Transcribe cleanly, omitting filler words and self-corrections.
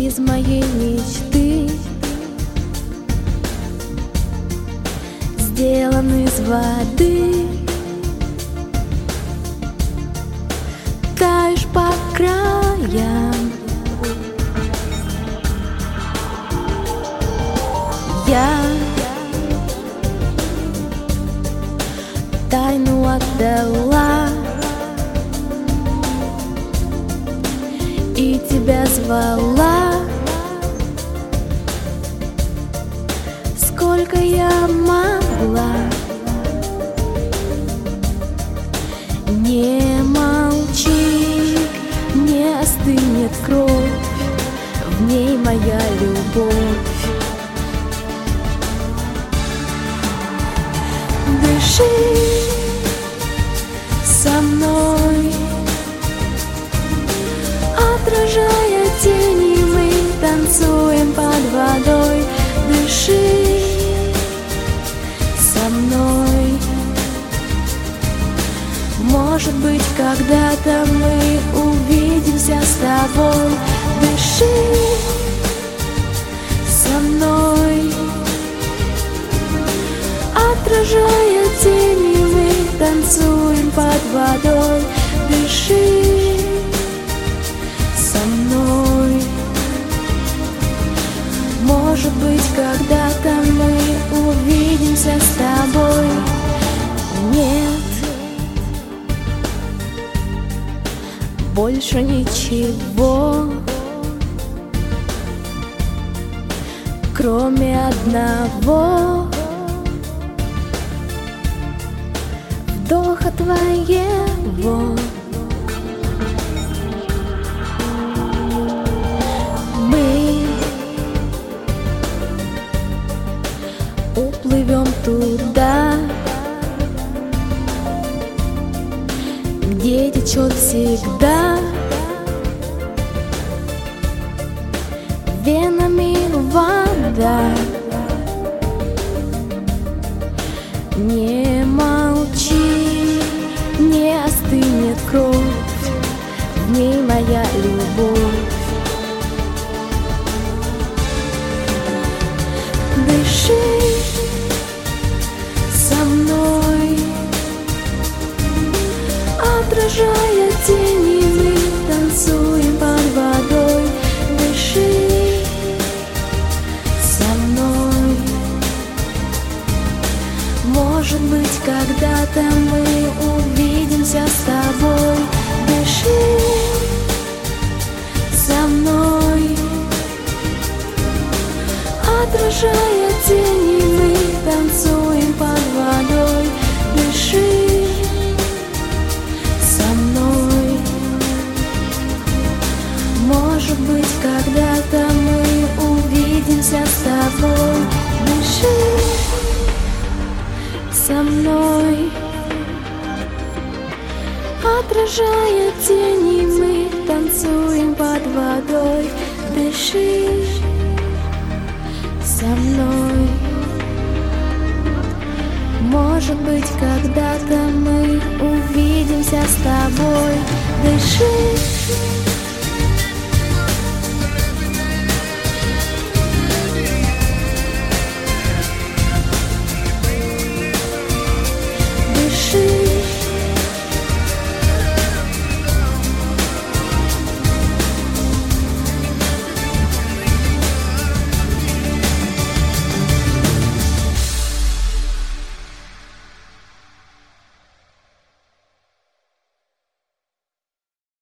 из моей мечты, сделан из воды. Таешь по краям, я тайну отдала и тебя звала. Сколько я могла, не молчи, не остынет кровь, в ней моя любовь. Дыши со мной, отражая тени, мы танцуем под водой. Дыши со мной, может быть, когда-то мы увидимся с тобой. Дыши со мной, отражая тени, мы танцуем под водой. Дыши со мной, может быть, когда-то мы увидимся с тобой. Нет, больше ничего, кроме одного вдоха твоего. Мы уплывем туда, где течет всегда венами вода. Не молчи, не остынет кровь, в ней моя любовь. Дыши со мной, отражая тени, мы танцуем под водой. Дыши со мной, может быть, когда-то мы увидимся с тобой. Дыши со мной, отражая тени, мы танцуем под водой. Дыши со мной, может быть, когда-то мы увидимся с тобой. Дыши со мной, отражая тени, мы танцуем под водой. Дыши со мной, может быть, когда-то мы увидимся с тобой. Дыши